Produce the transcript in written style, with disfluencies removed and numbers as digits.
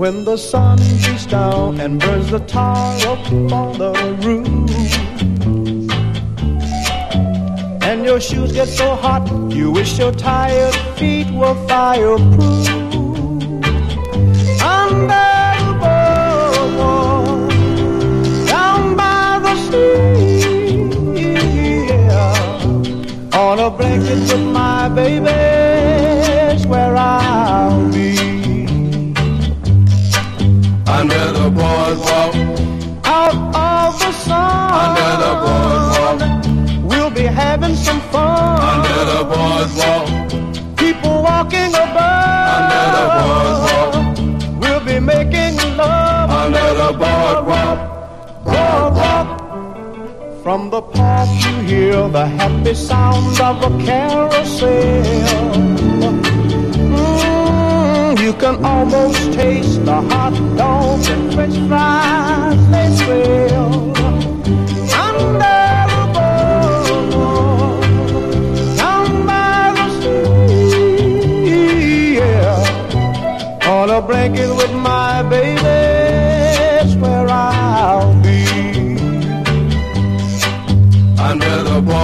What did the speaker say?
when the sun beats down and burns the tar up on the roof, and your shoes get so hot you wish your tired feet were fireproof. Under the boardwalk, down by the sea, yeah, on a blanket with my baby's where I'll be. Under the boardwalk, out of the sun, under the boardwalk, we'll be having some fun. under the boardwalk, People walking above, under the boardwalk, we'll be making love under the boardwalk. boardwalk. From the park you hear the happy sound of a carousel. You can almost taste the hot dogs and french fries they sell. Under the boardwalk, down by the sea, yeah, on a blanket with my baby, that's where I'll be. Under the boardwalk.